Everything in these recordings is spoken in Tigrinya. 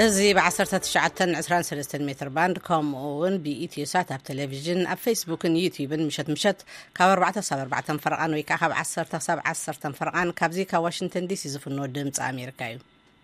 ازي بعصرت تشعتن 23 متر باند كومون بإيتيوسات على التلفزيون على فيسبوك يوتيوب مشت كاب 4 فرقان ويكا كاب 10 فرقان كابزي كواشنطن دي سي زفنو دمص امريكايو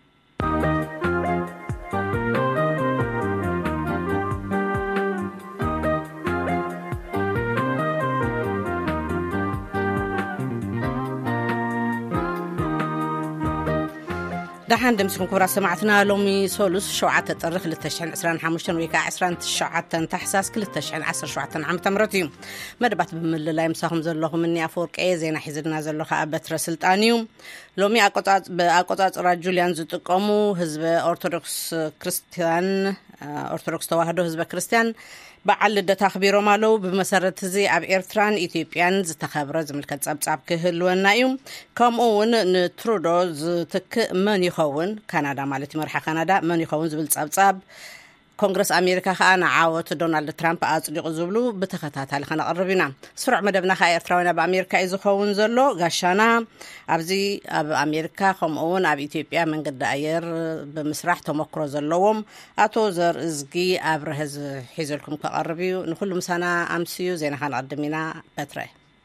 دحين دمسكم كبرى سمعتنا لومي سولوس شوعة طرخ للتشحن 25 ويكا 29 تحساس كل التشحن 10 عام تمرتيوم مدبات بمل لا يمساهم زلهم مني افورق اي زينا حزبنا زلوها ابتر سلطانيوم لومي اقطاط رجوليان زطقمو حزب ارثوذكس كريستيان ارثوذكس توحدو حزب كريستيان بعل لدت اخبيرو مالو بمسرت زي اب ايرتران ايثيوبيان زتخبر زملكت صبصاب كهلونا يوم كمون نترودو زتك من يخون كندا مالتي مرحه كندا من يخون زبل صبصاب كونغرس امريكا خانا عاوت دونالد ترامب اصدق زبلو بتخاتال خنا قربينا سرع مدبنا خا ايرتراونا بامريكا يزخون زلو غشانا ابزي اب امريكا خمون اب ايثيوبيا من قد اير بمسرح تمكرو زلوهم اتو زر ازغي ابرهز حيزلكم كقربيو نخلو مسانا امسيو زين خان قدمينا بتره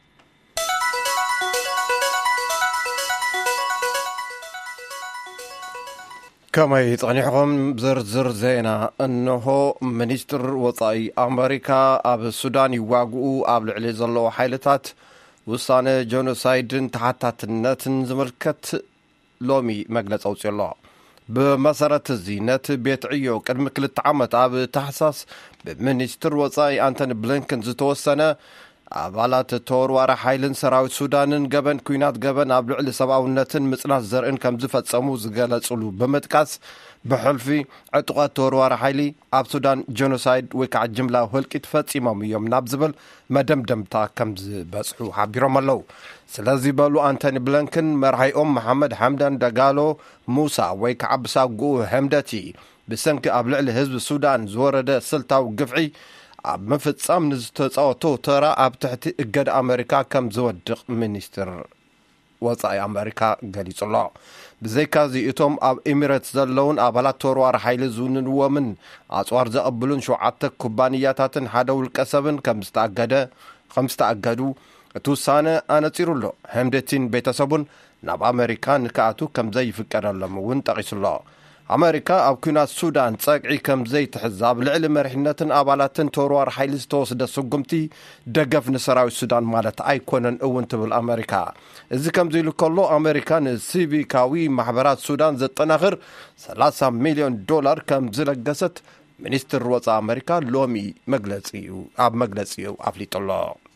كما يطنحهم زر زينا انه منستر وصاي امريكا اب السودان يواغو اب لعلي زلو حيلتات وصانه جينوسايدن تحتاتنتن زملكت لومي مغلص اوصيلو بمسارات الزينات بيتعيو قدم كل عامات اب تحساس بمنستر وصاي انتوني بلينكن زتوسنه አባላት ተወርዋራ ኃይልን ሰራዊት ሱዳንን ገበን ኩናት ገበን ኣብ ልዕሊ ሰብአውነትን ምጽናት ዘርእን ከም ዝፈጸሙ ዝገለጹሉ በመጥቃስ በሕልፊ ዕጥቋት ተወርዋራ ኃይሊ ኣብ ሱዳን ጄኖሳይድ ወይ ከዓ ጅምላ ህልቂት ፈጺሞም እዮም ናብ ዝብል መደምደምታ ከም ዝበጽሑ ሓቢሮም ኣለዉ ስለዚ በሉ አንቶኒ ብሊንከን መርሃይኦም መሐመድ ሐምዳን ደጋሎ ሙሳ ወይ ከዓ ብሳጉ ሐምደቲ ብሰንኪ ኣብ ልዕሊ ህዝቢ ሱዳን ዝወረደ ስልታዊ ግፍዒ ኣብ መፈጻም ንዝተጻወቶ ተራ ኣብ ትሕቲ እገድ ኣሜሪካ ከም ዝወድቕ ሚኒስትር ወጻኢ ኣሜሪካ ገሊጹሎ ብዘይካዚ እቶም ኣብ ኤሚሬትስ ዘለውን ኣባላት ተወርዋሪ ሓይሊ ዝውንንዎምን ኣጽዋር ዘቐብሉን 7 ኩባንያታትን ሓደ ውልቀ ሰብን ከም ዝተኣገዱ እቲ ውሳነ ኣነጺሩሎ ሐምደቲን ቤተሰቡን ናብ ኣሜሪካ ንክኣቱ ከም ዘይፍቀደሎም እውን ጠቒሱሎ ኣሜሪካ ኣብ ኩናት ሱዳን ጸቅዒ ከም ዘይትሕዛብ ልዕሊ መሪሕነትን ኣባላትን ተወርዋሪ ሓይሊ ዝተወስደ ስጉምቲ ደገፍ ንሰራዊት ሱዳን ማለት ኣይኮነን እውን ትብል ኣሜሪካ እዚ ከም ዘይሉ ከሎ ኣሜሪካ ንሲቪካዊ ማሕበራት ሱዳን ዘጠናኽር $30 ሚልዮን ከም ዝለገሰት ሚኒስትር ወጻኢ ኣሜሪካ ሎሚ መግለጺኡ ኣፍሊጡሎ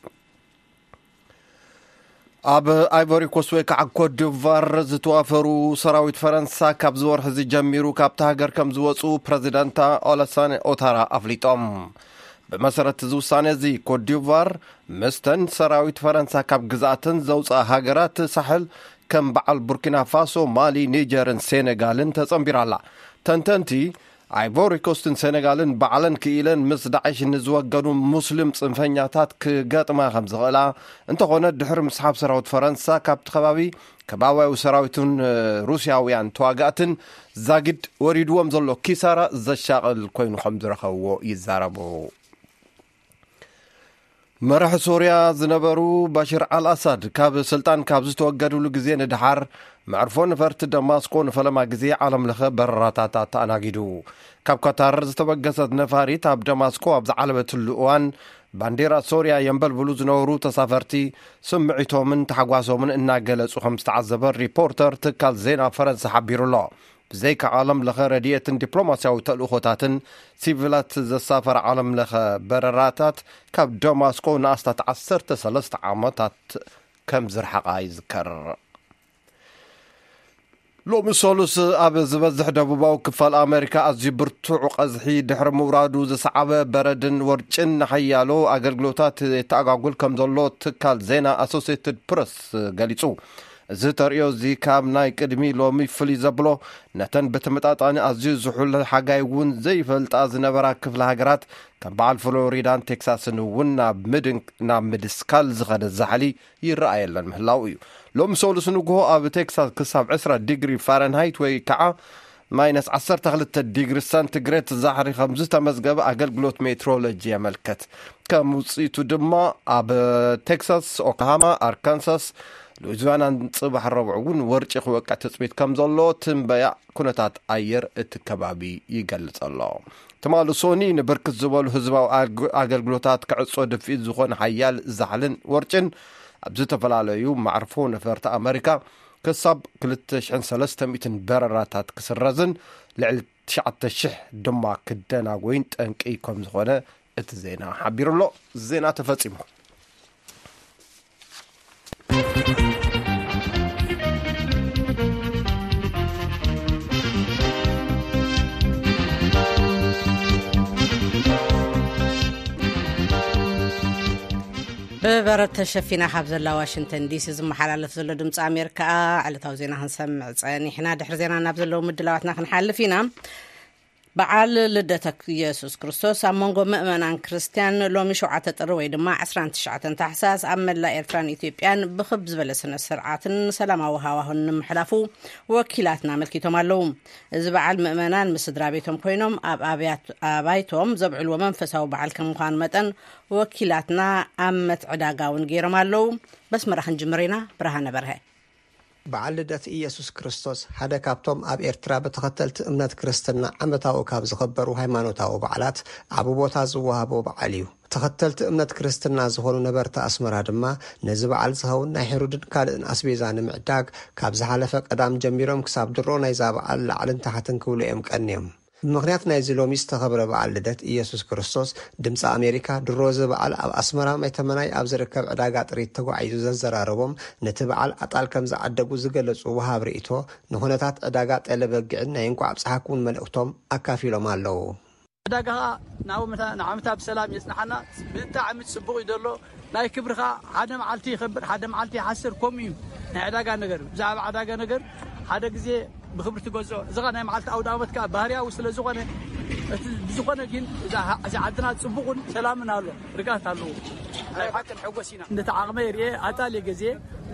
ኣብ አይቮሪ ኮስት ወይ ከዓ ኮት ዲቫር ዝተዋፈሩ ሰራዊት ፈረንሳ ካብ ዝወርሕ ዝጀሚሩ ካብታ ሃገር ከም ዝወፁ ፕሬዚዳንት ኦላሳን ኦታራ ኣፍሊጦም በመሰረት ዝውሳነ እዚ ኮት ዲቫር መስተን ሰራዊት ፈረንሳ ካብ ግዛአትን ዘውፃ ሃገራት ሳሕል ከም በዓል ቡርኪና ፋሶ ማሊ ኒጀርን ሴኔጋልን ተጸምቢራላ ተንተንቲ አይቮሪ ኮስትን ሴኔጋልን በዓለን ክኢለን ምስ ዳዕሽ ንዝወገዱ ሙስሊም ጽንፈኛታት ክገጥማ ከም ዝኽእላ እንተኾነ ድሕሪ ምስሓብ ሰራዊት ፈረንሳ ካብቲ ከባቢያዊ ሰራዊትን ሩስያውያን ተዋጋእትን ዛግድ ወሪድዎም ዘሎ ኪሳራ ዘሻቅል ኮይኑ ከም ዝረኸብዎ ይዛረቡ መራሒ ሶርያ ዝነበሩ ባሽር አልአሳድ ካብ ስልጣን ካብ ዝተወገዱሉ ግዜ ንድሓር معرفون فرت دماسكو نفلما جزي عالم لخ برراتات تأناجدو كاب قطر زتبقست نفاريت اب دماسكو اب زعلبة اللؤوان بانديرا سوريا ينبل بلوز نورو تسافرتي سمعتو من تحقواسو من إنا جلسو خمس تعذبر ريبورتر تكال زينا فرنسا حبيرو الله بزيك عالم لخ ردية دبلوماسيا وتألوخوتاتن سيفلات زسافر عالم لخ برراتات كاب دماسكو ناستا تعسرت 3 عامات كم زرحقا يذكر لو مسولوس اب زبزح دبوباو كفال امريكا ازي برتوع قزحي دحر مورادو زصعبه بردن ورچن حيالو اغلغلوتات تاغاغول كم زلو تكال زينا اسوسيتد بريس غاليصو زتريو زي كام ناي قدمي لومي فلي زبلو نتن بتمطاطاني ازي زحول حاجاي ون زي فلطا زنبرا كفل هاغرات كم بعل فلوريدان تكساسن ونا مدن نا مدسكال زغد زحلي يرايلن مهلاوي لو مسولس نغو اب تكساس كساب 10 ديجري فahrenheit وي كعا ማይነስ 12 ዲግሪ ሰንቲግሬድ ዛሕሪ ከም ዝተመዝገበ ኣገልግሎት ሜትሮሎጂ የመልከት ከም ውጽኢቱ ድማ ኣብ ቴክሳስ ኦክላሆማ ኣርካንሳስ ሉዊዚያናን ጽባሕ ረቡዕ እውን ወርጪ ክወቅዕ ተጽቢት ከም ዘሎ ትንበያ ኩነታት ኣየር እቲ ከባቢ ይገልጽ ኣሎ ተማሉ ሶኒ ንብርክት ዝበሉ ህዝባዊ ኣገልግሎታት ክዕጾ ድፊት ዝኾነ ሓያል ዛሕልን ወርጭን ኣብ ዝተፈላለዩ ማዕርፎ ነፈርቲ ኣሜሪካ ክሳብ 2300 በረራታት ክስረዝን ልዕሊ 9000 ድማ ክደናጎይን ጠንቂ ከም ዝኾነ እቲ ዜና ሓቢሩሎ ዜና ተፈጺሙ ببرد تشفينا حافظ الله واشنطن دي سي زمحلالف زلو دمص امريكا علتاو زينا هنسمع صاني حنا دحر زينا نابزلو مدلاواتنا كنحلفينا بعال لدتك يسوع كريستوس امونغو مؤمنان كريستيان لومي شوعه طر وي دما 19 تحساس املا ايرفران اثيوبيان بخبز بلسن سرعاتن سلاماو هاوهن محلافو وكيلاتنا ملكيتهم اللوم اذ بعال مؤمنان مسدرابيتهم كوينوم ابايتهم زبعلو منفساو بعال كمخان متن وكيلاتنا امت عداغاون غيرم اللوم بس مرخن جمرينا برهانه برهه بعلدت ኢየሱስ ክርስቶስ ሓደ ካብቶም ኣብ ኤርትራ በተኸተልቲ እምነት ክርስትና ዓመታዊ ካብ ዝኽበሩ ሃይማኖታዊ በዓላት ኣብ ቦታ ዝወሃቦ በዓል እዩ ተኸተልቲ እምነት ክርስትና ዝኾኑ ነበርታ ኣስመራ ድማ ነዚ በዓል ዝኸውን ናይ ሄሮድን ካልእን ኣስቤዛ ንምዕዳግ ካብ ዝሓለፈ ቀዳም ጀሚሮም ክሳብ ድሮ ናይ ዛ በዓል ላዕልን ታሕትን ክብሉ እዮም ቀንዮም ምክንያት ናይ ዝሎሚ ዝተኸበረ በዓል ልደት ኢየሱስ ክርስቶስ ድምፂ ኣሜሪካ ድሮ ዚ በዓል ኣብ ኣስመራ ማይተመናይ ኣብ ዝርከብ ዕዳጋ ጥሪት ተጓዒዙ ዘዘራረቦም ነቲ በዓል ኣጣል ከም ዝዓደጉ ዝገለጹ ወሃብ ርእቶ ንኹነታት ዕዳጋ ጠለበግዕን ናይ እንቋዕ ብፅሓኩን መልእክቶም ኣካፊሎም ኣለዉ ዕዳጋ ንዓመታ ብሰላም የጽናሕና ብጣዕሚ ጽቡቕ ይደሎ ናይ ክብርኻ ሓደ መዓልቲ ይኽብር ሓደ መዓልቲ ይሓስር ከምኡ እዩ ናይ ዕዳጋ ነገር ብዛዕባ ዕዳጋ ነገር ሓደ ግዜ بخبرت جوزو زغنا معلت أو دعوتك بهريا وصل زغنا زغنا جين إذا عدنا تصبغون سلامنا له رجعت له حتى الحقوسينا نتعامل أتالي جزية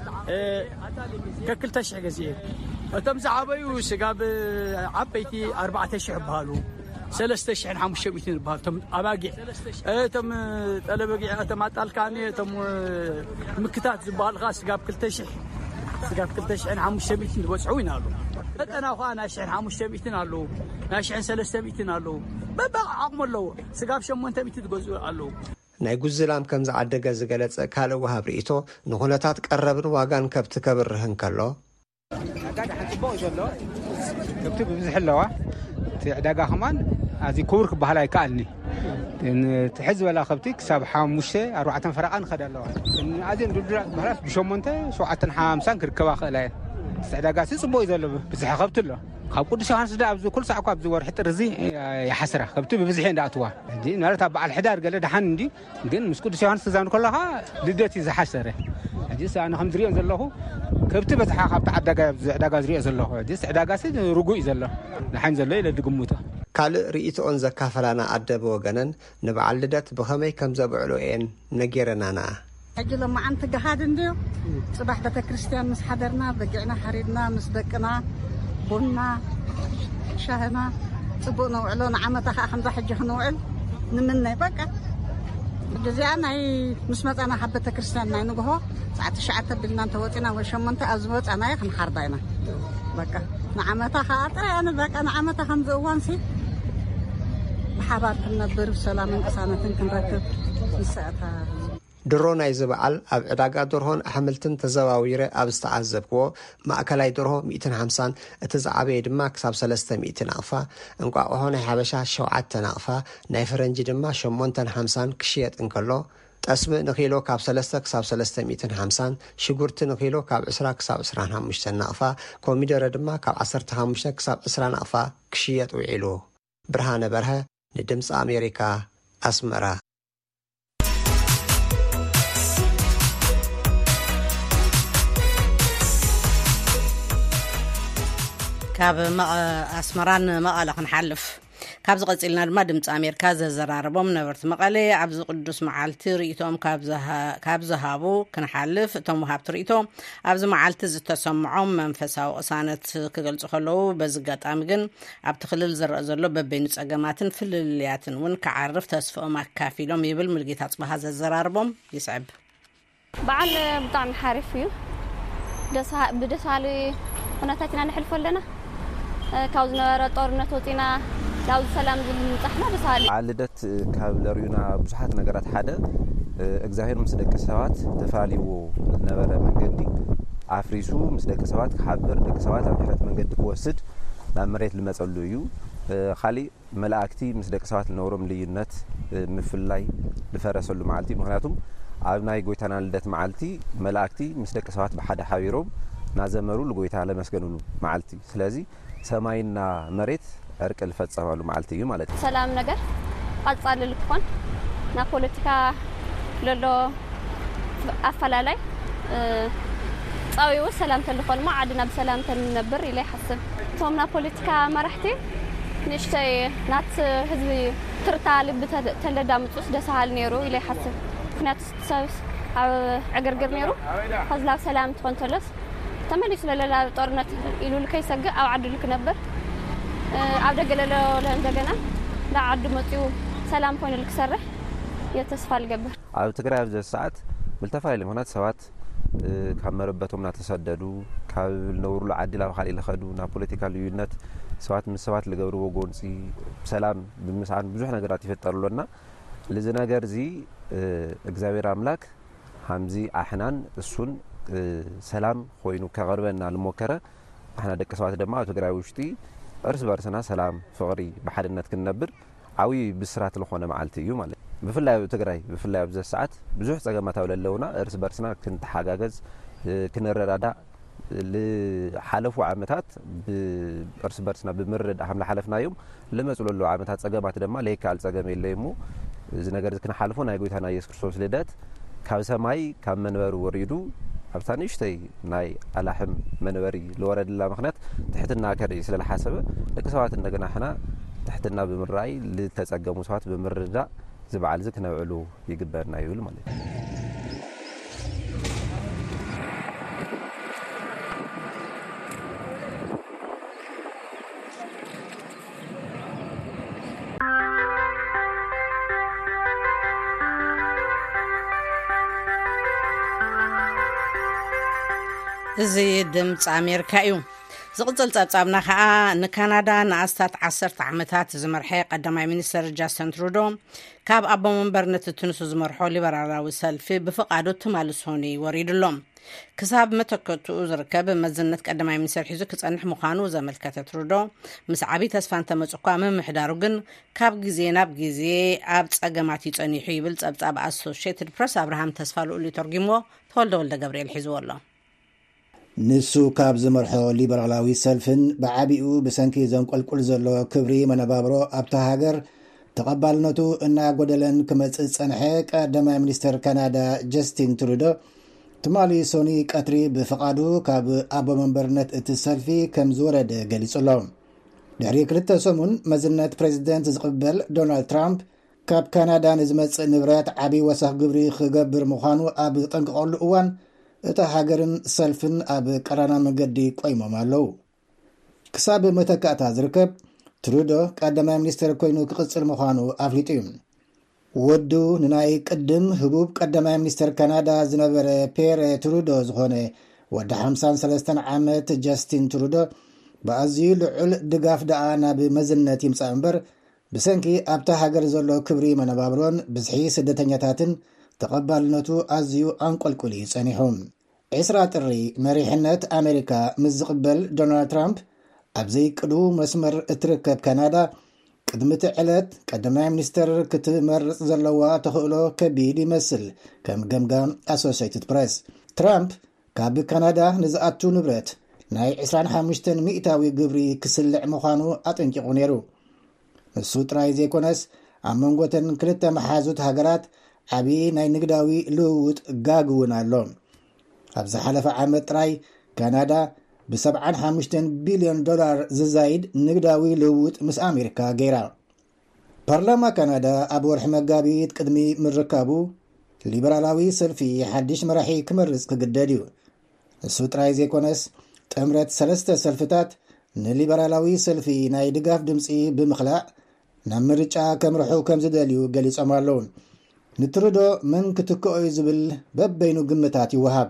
ككل تشع جزية تم زعابي وسجاب عبيتي 4 تشع بهالو 3 تشع حمش شبيتين بهال تم أباجي تم أباجي تم أتالكاني تم مكتات زبال غاس جاب كل تشع سجاب كل تشع حمش شبيتين وسعوين هالو أنا أخوان ناشحن حاموش تبيتين علو ناشحن 3 تبيتين علو بابا عقم له سقاب شمون تبيت تجوزوا علو ናይ ጉዝላም ከም ዝዓደገ ዝገለጸ ካልእ ወሃብ ርእቶ ንኹነታት ቀረብን ዋጋን ከብቲ ከብርህን ከሎ ዕዳጋ ሓንፅቦ ዘሎ ከብቲ ብብዝሕ ኣለዋ እቲ ዕዳጋ ኸማን ኣዚ ክቡር ክበሃል ኣይከኣልኒ ትሕዝ በላ ከብቲ ክሳብ 5-4 ፈረቓን ኸዳ ኣለዋ ኣዝየን ድልዱላት ባህላት ብ8-750 ክርከባ ኽእላ እየን ዕዳጋ ጽቡቕ እዩ ዘሎ ብዝሕ ከብቲ ኣሎ ካብ ቅዱስ ዮሐንስ ዳ ኣብዚ ኩል ሰዓኳ ኣብዚ ወርሒ ጥርዚ ይሓስራ ከብቲ ብብዝሕ እንዳኣትዋ እንዲ ማለት ኣብ በዓል ሕዳር ገለ ደሓን እንዲ ግን ምስ ቅዱስ ዮሐንስ ተዛምዱ ከለኻ ልደት እዩ ዝሓሰረ ሕጂስ ኣነ ከም ዝሪኦ ዘለኹ ከብቲ በዝሓ ካብቲ ዕዳጋ ዝሪኦ ዘለኹ ሕጂስ ዕዳጋሲ ርጉእ እዩ ዘሎ ደሓን ዘሎ ኢለ ድግምቶ ካልእ ርእቶኦን ዘካፈላና ኣደበ ወገነን ንበዓል ልደት ብኸመይ ከም ዘብዕሎ እየን ነጌረናና حجل لما عن تجهاد نديو صباح بيت كريستيان مس حضرنا بقينا حريدنا مس دقنا بنا شاهنا صبونا وعلونا عمتها خمسة حجه نوعل نمنا بقى جزيانا مس متنا حبة كريستيان ناي نجوه ساعات شعت بدنا توتنا وشمنت أزمت أنا يخن حرضينا بقى نعمتها خاطر أنا بقى نعمتها خمسة وانسي بحبارتنا برف سلام إنسانة كنركب ساعتها ድሮ ናይ ዝበዓል ኣብ ዕዳጋ ደርሆን ኣሕምልትን ተዘዋዊረ ኣብ ዝተዓዘብክዎ ማእከላይ ደርሆ 150 እቲ ዝዓበየ ድማ ክሳብ 300 ናቕፋ እንቋቑሖ ናይ ሓበሻ 7 ናቕፋ ናይ ፈረንጂ ድማ 850 ክሽየጥ እንከሎ ጠስሚ ንኪሎ ካብ 3 ክሳብ 350 ሽጉርቲ ንኪሎ ካብ 20 ክሳብ 25 ናቕፋ ኮሚደረ ድማ ካብ 15 ክሳብ 20 ናቕፋ ክሽየጥ ውዒሉ ብርሃነ በርሀ ንድምፂ ኣሜሪካ ኣስመራ كاب أسمران مقالة نحلف ካብዚ ቀፂልና ድማ ድምፂ ኣሜሪካ ዘዘራረቦም ነበርቲ መቐለ ኣብዚ ቅዱስ መዓልቲ ርእይቶም ካብ ዝሃቡ ክንሓልፍ እቶም ወሃብቲ ርእይቶ ኣብዚ መዓልቲ ዝተሰምዖም መንፈሳዊ ቅሳነት ክገልጹ ከለዉ በዚ ኣጋጣሚ ግን ኣብቲ ክልል ዝረአ ዘሎ በበይኑ ፀገማትን ፍልልያትን እውን ክዓርፍ ተስፍኦም ኣካፊሎም ይብል ሙልጌታ ጽባሃ ዘዘራርቦም ይስዕብ በዓል ብጣዕሚ ሓሪፍ እዩ ብደሳሊ ኩነታትና ንሕልፎ ኣለና ካብ ዝነበረ ጦርነት ወፂና ላው ሰላም ዝምጻሕና ደሳሊ ዓልደት ካብ ለሪዩና ብዙሓት ነገራት ሓደ እግዚአብሔር ምስ ደቂ ሰባት ተፋሊዎ ዝነበረ መንገዲ ኣፍሪሱ ምስ ደቂ ሰባት ክሓብር ደቂ ሰባት ኣብ ድሕረት መንገዲ ክወስድ ናብ መሬት ልመጸሉ እዩ ካሊእ መላእክቲ ምስ ደቂ ሰባት ዝነበሮም ልዩነት ምፍላይ ዝፈረሰሉ መዓልቲ ምክንያቱም ኣብ ናይ ጎይታና ልደት መዓልቲ መላእክቲ ምስ ደቂ ሰባት ብሓደ ሓቢሮም ናዘመሩ ለጎይታ ለመስገኑሉ መዓልቲ ስለዚ ሰማይና መሬት እርቅ ልፈጸማሉ መዓልቲ እዩ ማለት እዩ ሰላም ነገር ቀጻሊ ልክኾን ና ፖለቲካ ለሎ ኣፈላላይ ጻዊው ሰላም ተልኾን ማ ዓድና በሰላም ተንነብር ኢለ ይሓስብ ቶም ና ፖለቲካ መራሕቲ ንሽተይ ናት ህዝቢ ትርታ ልብ ተለዳምጹስ ደሳሃል ነይሩ ኢለ ይሓስብ ምክንያቱ ሰብ ኣብ ዕግርግር ነይሩ ከዝላብ ሰላም ትኾን ተለስ ተመሊሱ ለላ ጦርነት ኢሉ ልከይሰግእ ኣብ ዓዱ ልክነብር ኣብ ደገለሎ እንደገና ለዓዱ መጽኡ ሰላም ኮይኑ ልክሰርሕ የተስፋ ልገብር ኣብ ትግራይ ኣብ ዘሰዓት ብልተፋይለ ምክንያት ሰባት ካብ መረበቶም ናተሰደዱ ካብ ልነብሩሉ ዓዲ ላብ ካሊእ ልኸዱ ናብ ፖለቲካ ልዩነት ሰባት ምስ ሰባት ልገብርዎ ጎንፂ ሰላም ብምስዓን ብዙሕ ነገራት ይፈጠሩሎና ለዚ ነገር እዚ እግዚአብሔር አምላክ ሃምዚ ኣሕናን እሱን ሰላም ኮይኑ ከቀርበና ልሞከረ ኣሕና ደቂ ሰባት ድማ ኣብ ትግራይ ውሽጢ እርስ በርስና ሰላም ፍቅሪ በሓድነት ክንነብር ዓዊ ብስራት ለኾነ መዓልቲ እዩ ማለት ብፍላይ ኣብ ትግራይ ብፍላይ ኣብ ዘሰዓት ብዙሕ ፀገማት ኣለውና እርስ በርስና ክንተሓጋገዝ ክንረዳዳ ለሓለፉ ዓመታት እርስ በርስና ብምርድ ኣምላ ሓለፍናዮም ለመጽለሉ ዓመታት ፀገማት ድማ ለይካል ፀገም የለይሞ እዚ ነገር ክንሓልፎ ናይ ጎይታና ኢየሱስ ክርስቶስ ልደት ካብ ሰማይ ካብ መንበሩ ወሪዱ ኣብታ ንእሽተይ ናይ ኣላሕም መንበሪ ለወረድላ ምክንያት ትሕትና ከርኢ ስለዝሓሰበ ደቂ ሰባት እንደገና ሕና ትሕትና ብምርኣይ ልተፀገሙ ሰባት ብምርዳእ ዝበዓል ዚ ክነብዕሉ ይግበርና ይብል ማለት እዩ እዚ ድምፂ ኣሜሪካ እዩ ዝቕፅል ጸብጻብና ከዓ ንካናዳ ንኣስታት 10 ዓመታት ዝመርሐ ቀዳማይ ሚኒስተር ጃስቲን ትሩዶ ካብ ኣቦ መንበርነት ትንሱ ዝመርሖ ሊበራላዊ ሰልፊ ብፍቓዱ ትማልሶኒ ወሪድሎም ክሳብ መተከቱ ዝርከብ መዝነት ቀዳማይ ሚኒስተር ሒዙ ክጸንሕ ምዃኑ ዘመልከተ ትሩዶ ምስ ዓብይ ተስፋን ተመጽኳ ምምሕዳሩ ግን ካብ ግዜ ናብ ግዜ ኣብ ጸገማት ይጸኒሑ ይብል ጸብጻብ ኣሶሺየትድ ፕሬስ አብርሃም ተስፋልኡ ተርጊሞ ተወልደ ገብርኤል ሒዝዎ ኣሎ ንሱ ካብ ዝመርሖ ሊበራላዊ ሰልፍን ብዓቢኡ ብሰንኪ ዘንቆልቁል ዘሎ ክብሪ መነባብሮ ኣብታ ሃገር ተቐባልነቱ እናጎደለን ክመጽእ ጸንሐ ቀዳማይ ሚኒስተር ካናዳ ጀስቲን ትሩዶ ትማሊ ሶኒ ቀትሪ ብፍቓዱ ካብ ኣቦ መንበርነት እቲ ሰልፊ ከም ዝወረደ ገሊጹሎም ድሕሪ 2 ሰሙን መዝነት ፕሬዚደንት ዝቕበል ዶናልድ ትራምፕ ካብ ካናዳ ንዝመጽእ ንብረት ዓብይ ወሰኽ ግብሪ ክገብር ምዃኑ ኣብ ዝጠንቅቐሉ እዋን እታ ሃገርን ሰልፍን ኣብ ቀራና መንገዲ ቆይሞም ኣለዉ ክሳብ መተካእታ ዝርከብ ትሩዶ ቀዳማይ ሚኒስተር ኮይኑ ክቕጽል ምዃኑ ኣፍሊጡ እዩ ወዱ ንናይ ቅድም ህቡብ ቀዳማይ ሚኒስተር ካናዳ ዝነበረ ፔር ትሩዶ ዝኾነ ወዲ 53 ዓመት ጃስቲን ትሩዶ ብኣዝዩ ልዑል ድጋፍ ደኣ ናብ መዝነት ይምጻእ እምበር ብሰንኪ ኣብታ ሃገር ዘሎ ክብሪ መነባብሮን ብዝሒ ስደተኛታትን ተቐባልነቱ ኣዝዩ አንቆልቁል ጸኒሖም 10 ጥሪ መሪሕነት ኣሜሪካ ምስ ዝቕበል ዶናልድ ትራምፕ ኣብ ዘይቅዱ መስመር እትርከብ ካናዳ ቅድሚቲ ዕለት ቀዳማይ ሚኒስተር ክትመርጽ ዘለዋ ተኽእሎ ከቢድ ይመስል ከም ገምጋም ኣሶሺየትድ ፕሬስ ትራምፕ ካብ ካናዳ ንዝኣቱ ንብረት ናይ 25 ሚእታዊ ግብሪ ክስልዕ ምዃኑ ኣጠንቂቑ ነይሩ ንሱ ጥራይ ዘይኮነስ ኣብ መንጎተን ክልተ መሓዙት ሃገራት ዓብዪ ናይ ንግዳዊ ልውውጥ ጋግውን ኣሎ ኣብ ዝሓለፈ ዓመት ጥራይ ካናዳ ብ$75 ቢልዮን ዝዛይድ ንግዳዊ ልውውጥ ምስ ኣሜሪካ ገይራ ፓርላማ ካናዳ ኣብ ወርሒ መጋቢት ቅድሚ ምርካቡ ሊበራላዊ ሰልፊ ሓድሽ መራሒ ክመርጽ ክግደድ እዩ። እሱ ጥራይ ዘይኮነስ ጥምረት 3 ሰልፍታት ንሊበራላዊ ሰልፊ ናይ ድጋፍ ድምፂ ብምኽላዕ ናብ ምርጫ ከምርሑ ከም ዝደልዩ ገሊጾም ኣለዉ። ንትሩዶ መን ክትክኦ ዝብል በበይኑ ግምታት ይወሃብ።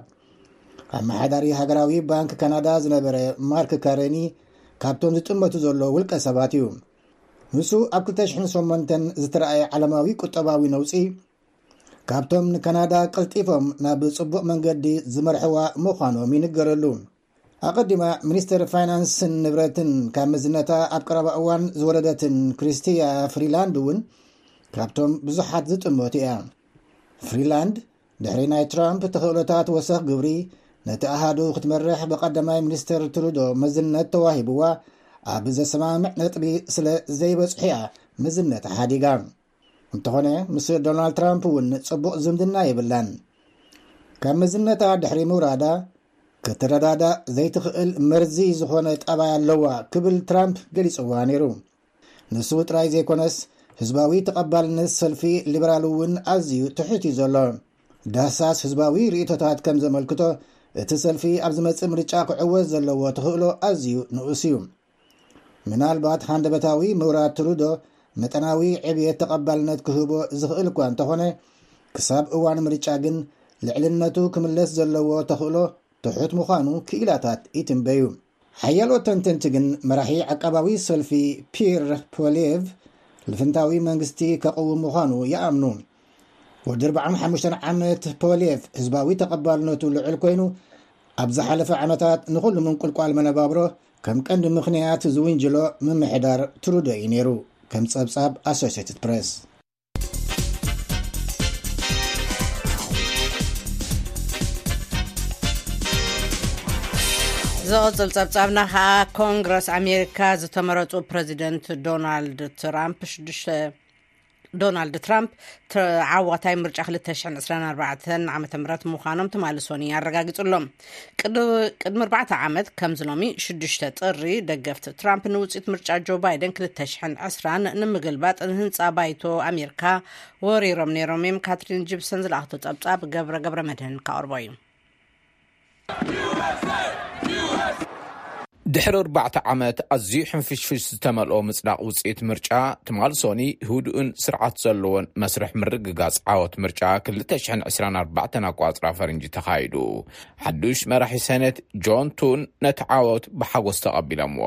ኣመሓዳሪ ሃገራዊ ባንክ ካናዳ ዝነበረ ማርክ ካረኒ ካብቶም ዝጥመቱ ዘሎ ውልቀ ሰባት እዩ። ንሱ ኣብ 2008 ዝተረኣየ ዓለማዊ ቁጠባዊ ነውፂ ካብቶም ንካናዳ ቀልጢፎም ናብ ጽቡቕ መንገዲ ዝመርሕዋ ምዃኖም ይንገረሉ። ኣቐዲማ ሚኒስተር ፋይናንስን ንብረትን ካብ ምዝነታ ኣብ ቀረባ እዋን ዝወለደትን ክሪስቲያ ፍሪላንድ እውን ካብቶም ብዙሓት ዝጥመቱ እያ። ፍሪላንድ ድሕሪ ናይ ትራምፕ ተኽእሎታት ወሰኽ ግብሪ ነቲ ኣሃዱ ክትመርሕ ብቐዳማይ ሚኒስተር ትሩዶ መዝነት ተዋሂብዋ ኣብ ዘሰማምዕ ነጥቢ ስለ ዘይበጽሑ እያ መዝነት ሓዲጋ። እንተኾነ ምስ ዶናልድ ትራምፕ እውን ጽቡቕ ዝምድና የብላን። ካብ መዝነታ ድሕሪ ምውራዳ ክትረዳዳ ዘይትኽእል መርዚ ዝኾነ ጠባይ ኣለዋ ክብል ትራምፕ ገሊጽዋ ነይሩ። ንሱ ጥራይ ዘይኮነስ ህዝባዊ ተቐባልነት ሰልፊ ሊበራል እውን ኣዝዩ ትሑት እዩ ዘሎ። ዳሳስ ህዝባዊ ርእቶታት ከም ዘመልክቶ እቲ ሰልፊ ኣብ ዝመጽእ ምርጫ ክዕወዝ ዘለዎ ትኽእሎ ኣዝዩ ንኡስ እዩ። ምናልባት ሃንደበታዊ ምውራድ ትሩዶ መጠናዊ ዕብየት ተቐባልነት ክህቦ ዝኽእል እኳ እንተኾነ ክሳብ እዋን ምርጫ ግን ልዕልነቱ ክምለስ ዘለዎ ተኽእሎ ትሑት ምዃኑ ክኢላታት ይትንበዩ። ሓያሎ ተንተንቲ ግን መራሒ ዓቀባዊ ሰልፊ ፒር ፖሌቭ ልፍንታዊ መንግስቲ ከቕውም ምዃኑ ይኣምኑ። ወዲ 45 ዓመት ፖሌቭ ህዝባዊ ተቐባልነቱ ልዕል ኮይኑ ኣብ ዝሓለፈ ዓመታት ንኹሉ ምንቁልቋል መነባብሮ ከም ቀንዲ ምኽንያት ዝውንጅሎ ምምሕዳር ትሩዶ እዩ ነይሩ። ከም ጸብጻብ ኣሶሲየትድ ፕሬስ። ዝቕጽል ጸብጻብና ከዓ ኮንግረስ ኣሜሪካ ዝተመረጹ ፕረዚደንት ዶናልድ ትራምፕ ዓዋታይ ምርጫ 2024 ዓ.ም ምዃኖም ተማልሶኒ ኣረጋጊጹሎም። ቅድሚ 4 ዓመት ከም ዝሎሚ 6 ጥሪ ደገፍቲ ትራምፕ ንውፅኢት ምርጫ ጆ ባይደን 2020 ንምግልባጥ ንህንፃ ባይቶ ኣሜሪካ ወሪሮም ነይሮም እዮም። ካትሪን ጂፕሰን ዝለኣኽቶ ጸብጻብ ገብረ መድህን ካቅርቦ እዩ። ድሕሪ 4 ዓመት ኣዝዩ ሕንፍሽፍሽ ዝተመልኦ ምጽዳቕ ውፅኢት ምርጫ ትማልሶኒ ህዱእን ስርዓት ዘለዎን መስርሕ ምርግጋጽ ዓወት ምርጫ 2024 ኣቋጽራ ፈረንጂ ተኻይዱ። ሓዱሽ መራሒ ሰነት ጆን ቱን ነቲ ዓወት ብሓጎስ ተቐቢሎምዎ።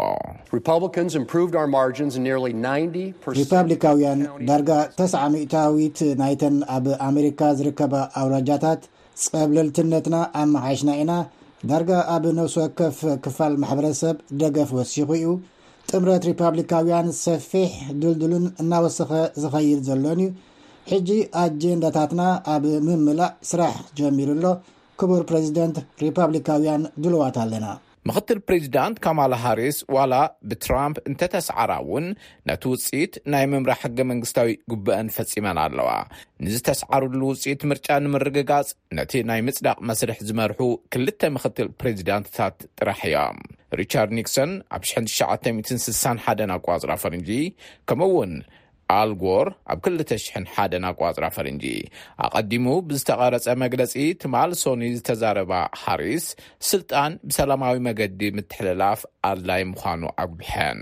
ሪፐብሊካውያን ዳርጋ 90% ናይተን ኣብ ኣሜሪካ ዝርከባ ኣውራጃታት ጸብለልትነትና ኣመሓይሽና ኢና ዳርጋ ኣብ ነፍሲ ወከፍ ክፋል ማሕበረሰብ ደገፍ ወሲኹ እዩ። ጥምረት ሪፐብሊካውያን ሰፊሕ ድልድልን እናወሰኸ ዝኸይድ ዘሎን እዩ። ሕጂ ኣጀንዳታትና ኣብ ምምላእ ስራሕ ጀሚሩሎ። ክቡር ፕሬዚደንት ሪፐብሊካውያን ድልዋት ኣለና። ምክትል ፕሬዚዳንት ካማላ ሃሪስ ዋላ ብትራምፕ እንተተሰዓራ እውን ነቲ ውፅኢት ናይ ምምራሕ ሕገ መንግስታዊ ጉብአን ፈጺመን ኣለዋ። ንዝተሰዓሩሉ ውፅኢት ምርጫ ንምርግጋጽ ነቲ ናይ ምጽዳቕ መስርሕ ዝመርሑ 2 ምክትል ፕሬዚዳንትታት ጥራሕ እዮም። ሪቻርድ ኒክሰን ኣብ 1961 ኣቋጽራ ፈረንጂ ከምኡውን ኣልጎር ኣብ 2001 ኣቋጽራ ፈረንጂ ኣቐዲሙ ብዝተቐረጸ መግለጺ ትማልሶኒ ዝተዛረባ ሃሪስ ስልጣን ብሰላማዊ መገዲ ምትሕልላፍ ኣድላይ ምዃኑ ኣጉልሐን።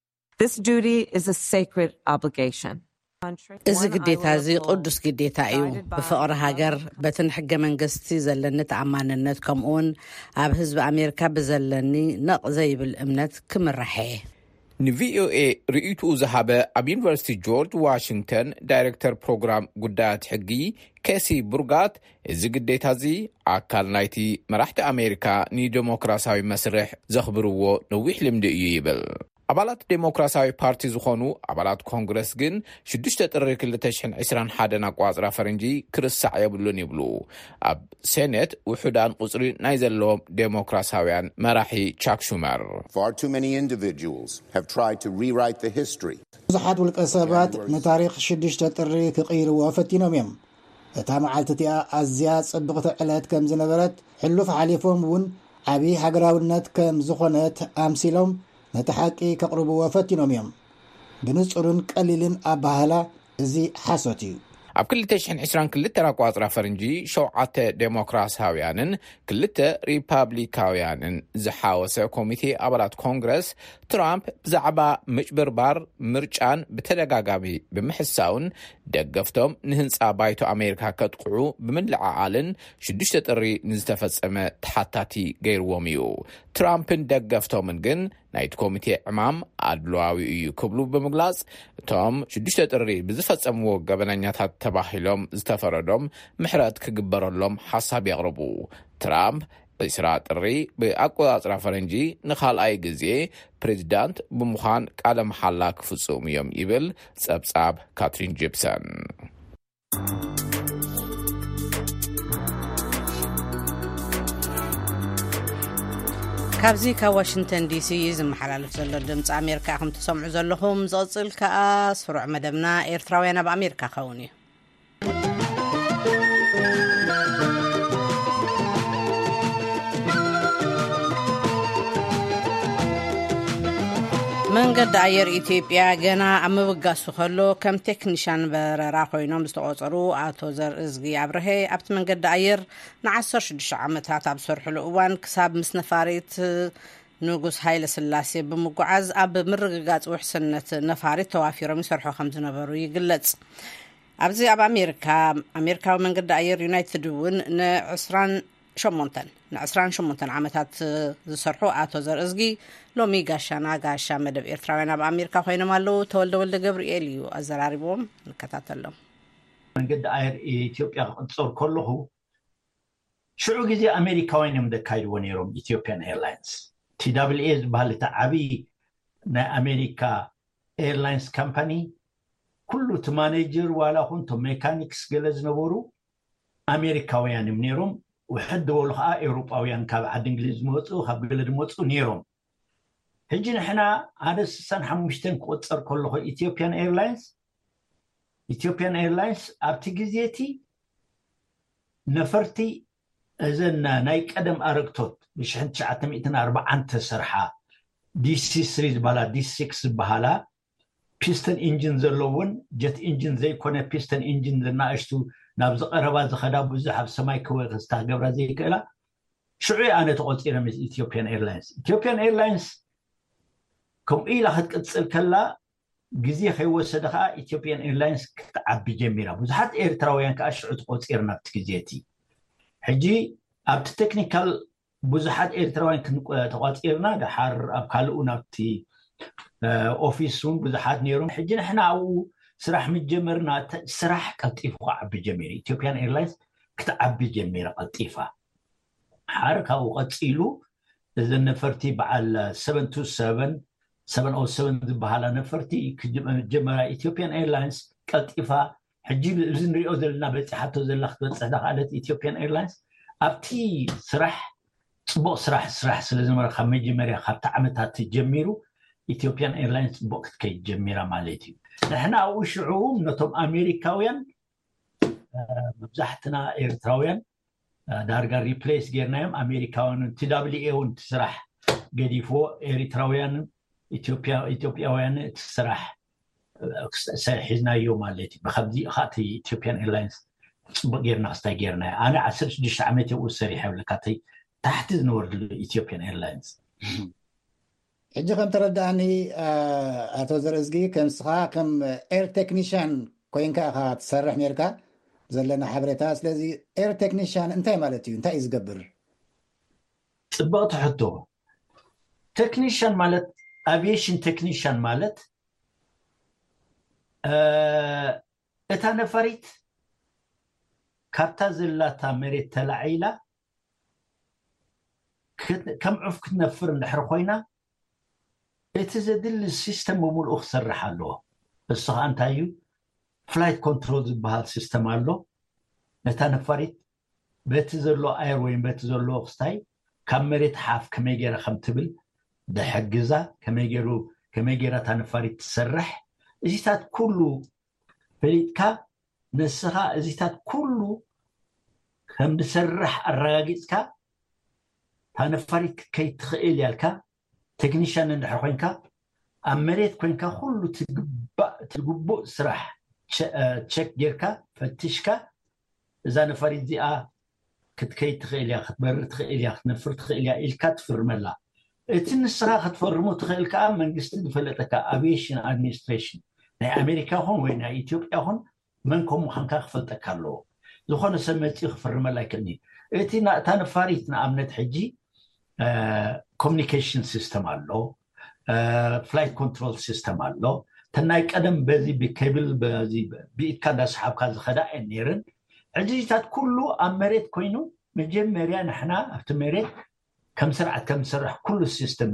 እዚ ግዴታ እዚ ቅዱስ ግዴታ እዩ። ብፍቕሪ ሃገር በትን ሕገ መንግስቲ ዘለኒ ተኣማንነት ከምኡውን ኣብ ህዝቢ ኣሜሪካ ብዘለኒ ነቕ ዘይብል እምነት ክምራሐ ንቪኦኤ ርእይቱኡ ዝሃበ ኣብ ዩኒቨርሲቲ ጆርጅ ዋሽንግተን ዳይሬክተር ፕሮግራም ጉዳያት ሕጊ ኬሲ ቡርጋት እዚ ግዴታ እዚ ኣካል ናይቲ መራሕቲ ኣሜሪካ ንዲሞክራሲያዊ መስርሕ ዘኽብርዎ ነዊሕ ልምዲ እዩ ይብል። ኣባላት ዴሞክራሲያዊ ፓርቲ ዝኾኑ ኣባላት ኮንግረስ ግን 6 ጥሪ 2021 ኣቋጽራ ፈረንጂ ክርስሳዕ የብሉን ይብሉ። ኣብ ሴኔት ውሑዳን ቁጽሪ ናይ ዘለዎም ዴሞክራሲያውያን መራሒ ቻክ ሹመር ብዙሓት ውልቀ ሰባት ንታሪክ 6 ጥሪ ክቕይርዎ ፈቲኖም እዮም። እታ መዓልቲ እቲኣ ኣዝያ ጽብቕቲ ዕለት ከም ዝነበረት ሕሉፍ ሓሊፎም እውን ዓብዪ ሃገራውነት ከም ዝኾነት ኣምሲሎም ነቲ ሓቂ ከቕርብዎ ፈቲኖም እዮም። ብንጹርን ቀሊልን ኣባህላ እዚ ሓሶት እዩ ኣብ 2022 ኣቆጻጽራ ፈረንጂ 7 ዴሞክራሲያውያንን 2 ሪፓብሊካውያንን ዝሓወሰ ኮሚቴ ኣባላት ኮንግረስ ትራምፕ ብዛዕባ ምጭብርባር ምርጫን ብተደጋጋሚ ብምሕሳውን ደገፍቶም ንህንጻ ባይቶ ኣሜሪካ ከጥቅዑ ብምልዓዓልን 6 ጥሪ ንዝተፈጸመ ተሓታቲ ገይርዎም እዩ። ትራምፕን ደገፍቶምን ግን ናይቲ ኮሚቴ ዕማም ኣድሏዊ እዩ ክብሉ ብምግላጽ እቶም 6 ጥሪ ብዝፈጸምዎ ገበነኛታት ተባሂሎም ዝተፈረዶም ምሕረት ክግበረሎም ሓሳብ ያቕርቡ። ትራምፕ በስራ ጥሪ ብኣቆጻጽራ ፈረንጂ ንኻልኣይ ግዜ ፕሬዚዳንት ብምዃን ቃለ መሓላ ክፍጽሙ እዮም ይብል ጸብጻብ ካትሪን ጂፕሰን። ካብዚ ካብ ዋሽንግተን ዲሲ ዝመሓላለፍ ዘሎ ድምፂ ኣሜሪካ ከም ትሰምዑ ዘለኹም ዝቕጽል ከኣ ስሩዕ መደብና ኤርትራውያን ኣብ ኣሜሪካ ኸውን እዩ። መንገዲ ኣየር ኢትዮጵያ ገና ኣብ ምብጋሱ ከሎ ከም ቴክኒሽያን በረራ ኮይኖም ዝተቆጸሩ ኣቶ ዘርእዝጊ አብርሄ ኣብቲ መንገዲ ኣየር ን16 ዓመታት ኣብ ዝሰርሕሉ እዋን ክሳብ ምስ ነፋሪት ንጉስ ሃይለ ስላሴ ብምጓዓዝ ኣብ ምርግጋጽ ውሕስነት ነፋሪት ተዋፊሮም ይሰርሑ ከም ዝነበሩ ይግለጽ። ኣብዚ ኣብ ኣሜሪካዊ መንገዲ ኣየር ዩናይትድ እውን ን28 ዓመታት ዝሰርሑ ኣቶ ዘርእዝጊ ሎሚ ጋሻ መደብ ኤርትራውያን ኣብ ኣሜሪካ ኮይኖም ኣለዉ። ተወልደ ገብርኤል እዩ ኣዘራሪቦም ንከታተሎም። መንገዲ ኣየር ኢትዮጵያ ቅጽር ከለኹ ሽዑ ግዜ ኣሜሪካውያን እዮም ደካይድዎ ነይሮም። ኢትዮጵያን ኤርላይንስ TWA ዝበሃል እቲ ዓብይ ናይ ኣሜሪካ ኤርላይንስ ካምፓኒ ኩሉ እቲ ማኔጀር ዋላ ኹን ቶም ሜካኒክስ ገለ ዝነበሩ ኣሜሪካውያን እዮም ነይሮም። ውሕድ ደወሉ ከዓ ኤውሮጳውያን ካብ ዓዲ እንግሊዝ ዝመፁ ካብ ገለ ዝመፁ ነይሮም። ሕጂ ንሕና 65 ክቆፀር ከለኹ ኢትዮጵያን ኤርላይንስ ኣብቲ ግዜቲ ነፈርቲ እዘን ናይ ቀደም ኣረግቶት ብ1940 ተሰርሓ DC3 ዝበሃላ DC6 ዝበሃላ ፒስተን ኢንጂን ዘለውን ጀት ኢንጂን ዘይኮነ ፒስተን ኢንጂን ዝናእሽቱ ናብ ዝቐረባ ዝኸዳ ብዙሕ ኣብ ሰማይ ክወቕስታ ገብራ ዘይክእላ ሽዑ ኣነ ተቆፂረ ምስ ኢትዮጵያን ኤርላይንስ ከምኡ ኢላ ክትቅፅል ከላ ግዜ ከይወሰደ ከዓ ኢትዮጵያን ኤርላይንስ ክትዓቢ ጀሚራ ብዙሓት ኤርትራውያን ከዓ ሽዑ ተቆፂርና ኣብቲ ግዜቲ ሕጂ ኣብቲ ቴክኒካል ብዙሓት ኤርትራውያን ተቆፂርና ድሓር ኣብ ካልኡ ናብቲ ኦፊሱን ብዙሓት ነይሮም። ሕጂ ንሕና ኣብኡ ስራሕ ምጀመርና ስራሕ ቀልጢፉ ክዓቢ ጀሚረ ኢትዮጵያን ኤርላይንስ ክትዓቢ ጀሚረ ቀልጢፋ ሓር ካብኡ ቀፂሉ እዘን ነፈርቲ በዓል 727 ዝበሃላ ነፈርቲ ክጀመራ ኢትዮጵያን ኤርላይንስ ቀልጢፋ ሕጂ እዚ ንሪኦ ዘለና በፂሓቶ ዘላ ክትበፅሕ ዳካለት ኢትዮጵያን ኤርላይንስ ኣብቲ ስራሕ ጽቡቕ ስራሕ ስለዝነበረ ካብ መጀመርያ ካብቲ ዓመታት ጀሚሩ ኢትዮጵያን ኤርላይንስ ጽቡቕ ክትከይድ ጀሚራ ማለት እዩ። ንሕና ኣብኡ ሽዑ ነቶም ኣሜሪካውያን መብዛሕትና ኤርትራውያን ዳርጋ ሪፕሌስ ጌርናዮም ኣሜሪካውያን TWA እውን ስራሕ ገዲፎ ኤርትራውያን ኢትዮጵያውያን ስራሕ ሒዝናዮ ማለት እዩ። ብከምዚ ካቲ ኢትዮጵያን ኤርላይንስ ጽቡቕ ጌርና ክስታይ ጌርና ኣነ 16 ዓመት የው ሰሪሕ ይብለካቲ ታሕቲ ዝነበርሉ ኢትዮጵያን ኤርላይንስ ሕጂ ከም ተረዳእኒ ኣቶ ዘርእዝጊ ከምስኻ ከም ኤር ቴክኒሽያን ኮይንካ ኢኻ ትሰርሕ ነርካ ዘለና ሓበሬታ። ስለዚ ኤር ቴክኒሽያን እንታይ ማለት እዩ? እንታይ እዩ ዝገብር? ጽቡቕቲ ሕቶ። ቴክኒሽያን ማለት አቪዬሽን ቴክኒሽያን ማለት እታ ነፈሪት ካብታ ዘላታ መሬት ተላዒላ ከም ዑፍ ክትነፍር እንድሕር ኮይና እቲ ዘድሊ ሲስተም ብምልኡ ክሰርሕ ኣለዎ። እሱ ከዓ እንታይ እዩ? ፍላይት ኮንትሮል ዝበሃል ሲስተም ኣሎ። ነታ ነፋሪት በቲ ዘሎ ኣየር ወይም በቲ ዘሎ ክስታይ ካብ መሬት ሓፍ ከመይ ጌራ ከም ትብል ደሕግዛ ከመይ ጌራ እታ ነፋሪት ትሰርሕ እዚታት ኩሉ ፈሊጥካ ንስኻ እዚታት ኩሉ ከም ዝሰርሕ ኣረጋጊፅካ እታ ነፋሪት ከይትኽእል ያልካ ቴክኒሽያን እንድሕር ኮይንካ أمريت كوينكا كله تجبأ سرح تشيك جيركا فتشكا إذا نفريد دي كتكي تخيليا ختبر تخيليا ختنفر تخيليا إلكا تفرملا إتن السراخ تفرمو تخيلكا من قستد فلتكا aviation administration ناي أمريكا هون وين ناي إثيوبيا هون منكم وحنكا خفلتكا له زخون سمتي خفرملا كني إتنا تنفريتنا أمنت حجي communication system አለው flight control system አለው ተናይ ቀደም በዚህ በኬብል በዚህ ቢካዳ ሰሓብ ካዝ خدا እንነርን ዕጅታት ኩሉ አመሬት ኮይኑ መጀመሪያ ንሕና ኣብቲ መሬት ከም ስርሕ ኩሉ ሲስተም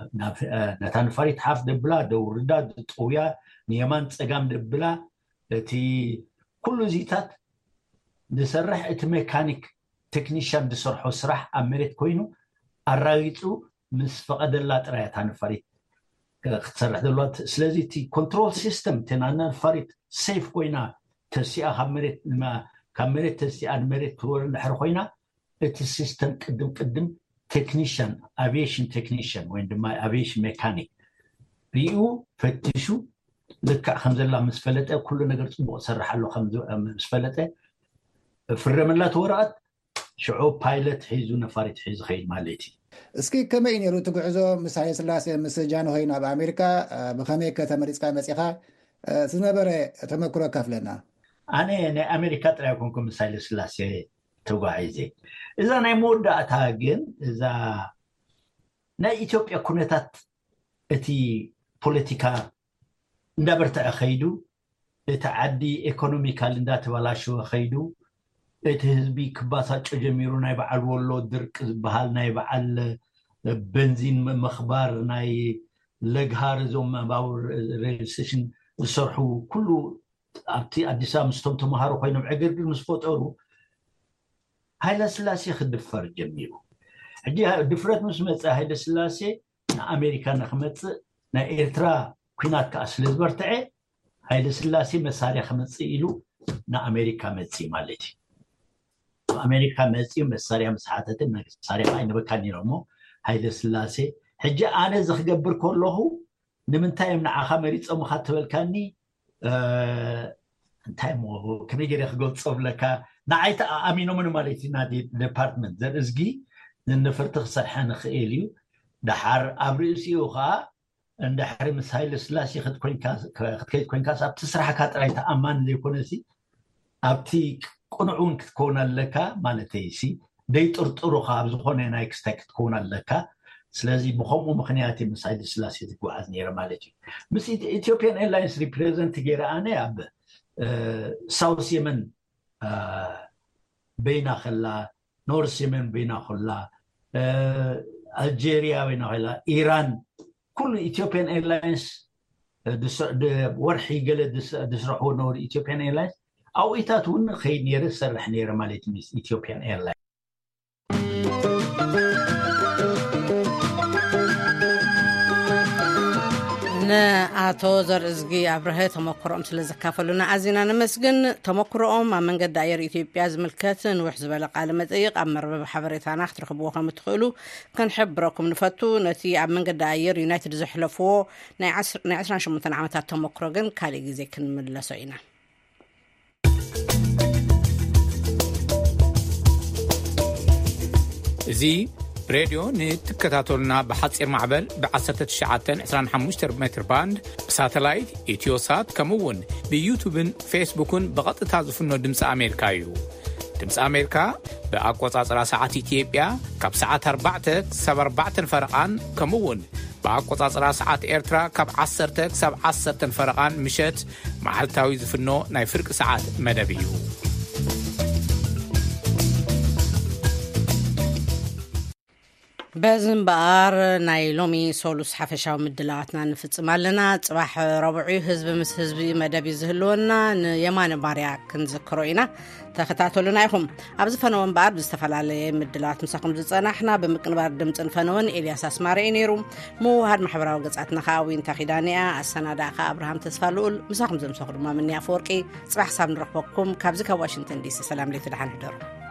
ነታንፈሪት ሓፍ ደብላ ደውርዳ ጥውያ ንየማን ፀጋም ደብላ እቲ ኩሉ ዚታት ዝሰርሕ እቲ ሜካኒክ ቴክኒሽያን ዝሰርሖ ስራሕ አመሬት ኮይኑ አራዊጡ ምስ ፈቀደላ ጥራያት አንፈሪት ክትሰርሕ ደሏት ስለዚ እቲ ኮንትሮል ሲስተም ተናንፈሪት ሴፍ ኮይና ተሲኣ ካመሬት ተሲኣ መሬት ትወር ንሕር ኮይና እቲ ሲስተም ቅድም ቴክኒሽያን አቪዬሽን ቴክኒሽያን ወይ ድማ አቪዬሽን ሜካኒክ ሪኡ ፈትሹ ልክዕ ከምዘላ ምስ ፈለጠ ኩሉ ነገር ጽቡቕ ሰርሓሎ ከም ምስ ፈለጠ ፍረመላት ወረቐት ሽዑ ፓይለት ሒዙ ነፋሪት ሒዙ ኸይድ ማለት እዩ እስኪ ከመይ ነይሩ ትጉዕዞ ምስ ሃይለ ስላሴ ምስ ጃንሆይ ናብ ኣሜሪካ ብኸመይ ከተመሪፅካ መፂኻ ዝነበረ ተመክሮ ካፍለና ኣነ ናይ ኣሜሪካ ጥራይ ኮንኩም ምስ ሃይለ ስላሴ ተጓዒዘ እዛ ናይ መወዳእታ ግን እዛ ናይ ኢትዮጵያ ኩነታት እቲ ፖለቲካ እንዳበርትዐ ኸይዱ እቲ ዓዲ ኢኮኖሚካል እንዳተበላሸወ ኸይዱ እቲ ህዝቢ ክባሳጭ ጀሚሩ ናይ በዓል ወሎ ድርቅ ዝበሃል ናይ በዓል በንዚን መኽባር ናይ ለግሃር ዞም ባቡር ሬል ስቴሽን ዝሰርሑ ኩሉ ኣብቲ ኣዲስ ኣበባ ምስቶም ተምሃሮ ኮይኖም ዕግርግር ምስ ፈጠሩ ሃይለ ስላሴ ክድፈር ጀሚሩ ሕጂ ድፍረት ምስ መፀ ሃይለ ስላሴ ንኣሜሪካ ንክመፅእ ናይ ኤርትራ ኩናት ከዓ ስለ ዝበርትዐ ሃይለ ስላሴ መሳርያ ክመፅእ ኢሉ ንኣሜሪካ መፅእ ማለት እዩ አሜሪካ መፅኡ መሳርያ መስሓተት መሳርያ አይነበካኒ ነሞ ሃይለ ስላሴ ሕጂ ኣነ ዝኽገብር ከለኹ ንምንታይ ምንዓኻ መሪፆም ከተበልካኒ እንታይ ሞ ከመይ ክገልፆብለካ ንዓይተ ኣሚኖምን ማለት ና ዲፓርትመንት ዘርእዝጊ ንነፈርቲ ክሰርሐ ንኽእል እዩ ድሓር ኣብ ርእሲኡ ከዓ እንድሕሪ ምስ ሃይለ ስላሴ ክትከይድ ኮንካስ ኣብቲ ስራሕካ ጥራይ ተኣማኒ ዘይኮነሲ ኣብቲ ቁንዑን ክትከውን ኣለካ ማለት እሲ ደይጥርጥሩኻ ኣብ ዝኾነ ናይ ክስታይ ክትከውን ኣለካ ስለዚ ብኸምኡ ምክንያት ምስ ሃይለ ስላሴ ዝጓዓዝ ነይረ ማለት እዩ ምስ ኢትዮጵያን ኤርላይንስ ሪፕሬዘንት ገይረ ኣነ ኣብ ሳውስ የመን በይና ኸላ ኖርስ የመን በይና ኸላ አልጄሪያ በይና ኸላ ኢራን ኩሉ ኢትዮጵያን ኤርላይንስ ወርሒ ገለ ድስርሕዎ ነበሩ ኢትዮጵያን ኤርላይንስ أوقات ون خير نير سرح نير مالت مس إثيوبيان إيرلاين نأتو زرزقي أبرهة تمكرهم سلزكافلونا أزينا نمسجن تمكرهم من قد داير إثيوبيا زملكاتن وحزب لقال متأيق أمر بحفرتنا اخترقبوها متخلو كان حبركم نفتو نتي من قد داير يونايتد زحلفو نعسران شمتنا عمتات تمكرهم كالي جزيكن من لسوينا زي راديو نتكتاتولنا بحصير معبل ب1925 متر باند ساتلايت إتيوسات كمون بيوتيوبن فيسبوكن بغطى تعزفنو دمس أمريكايو دمس أمريكا بأقوى ساعات إثيوبيا كاب ساعات 4 فرقان كمون بأقوى ساعات إيرترا كاب 10 فرقان مشت معلتاوي زفنو ناي فرق ساعات مدبيو بزنبار نايلومي سولوس حفشاو مدلاتنا نفصم لنا صباح ربعي حزب مس حزب مدبي زهلونا يمان باريا كنذكروينا تخاتاتلونا يخم ابز فنون بار بزتفلالي مدلات مساكم زصناحنا بمقنبار دمصن فنون الياس اسماري نيرو مو هاد محبراو قصاتنا خاوين تخيدانيا السناداخ ابراهام تسفالول مساكم زمسخدما مني افورقي صباح حساب نرحبكم كابزكا واشنطن دي سي سلام لي تدحن حضور